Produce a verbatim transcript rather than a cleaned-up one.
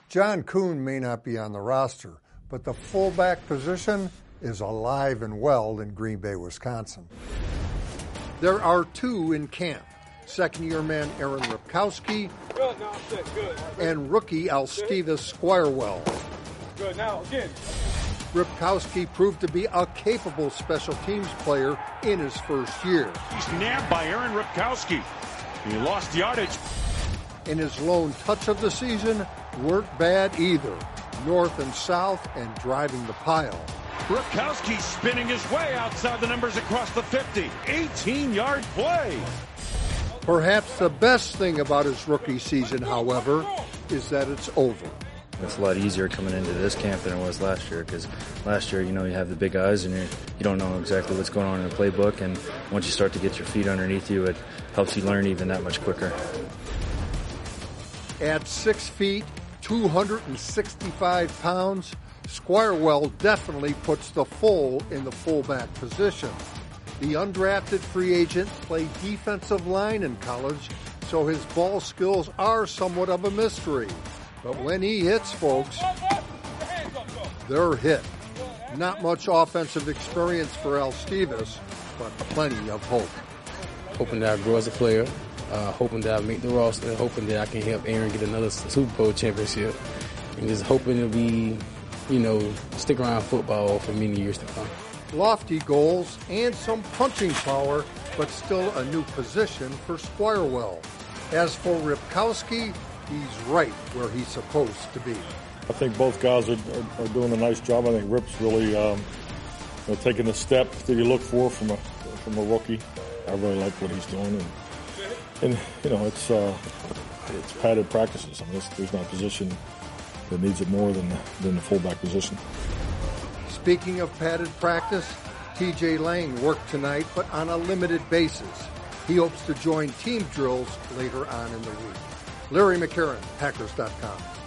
John Kuhn may not be on the roster, but the fullback position is alive and well in Green Bay, Wisconsin. There are two in camp, second-year man Aaron Ripkowski good, now sit, good. and rookie Alstevis Squirewell. Good, now again. Ripkowski proved to be a capable special teams player in his first year. He's nabbed by Aaron Ripkowski. He lost yardage. And his lone touch of the season weren't bad either. North and south and driving the pile. Ripkowski spinning his way outside the numbers across the fifty. eighteen-yard play. Perhaps the best thing about his rookie season, however, is that it's over. It's a lot easier coming into this camp than it was last year, because last year, you know, you have the big eyes and you're, you don't know exactly what's going on in the playbook, and once you start to get your feet underneath you, it helps you learn even that much quicker. At six feet, two hundred sixty-five pounds, Squirewell definitely puts the full in the fullback position. The undrafted free agent played defensive line in college, so his ball skills are somewhat of a mystery. But when he hits, folks, they're hit. Not much offensive experience for Alstevis, but plenty of hope. Hoping that I grow as a player, uh, hoping that I make the roster, hoping that I can help Aaron get another Super Bowl championship, and just hoping to be, you know, stick around football for many years to come. Lofty goals and some punching power, but still a new position for Squirewell. As for Ripkowski, he's right where he's supposed to be. I think both guys are, are, are doing a nice job. I think Rip's really um, you know, taking the step that you look for from a from a rookie. I really like what he's doing, and, and you know it's uh, it's padded practices. I mean, there's not a position that needs it more than than the fullback position. Speaking of padded practice, T J Lang worked tonight, but on a limited basis. He hopes to join team drills later on in the week. Larry McCarron, Packers dot com.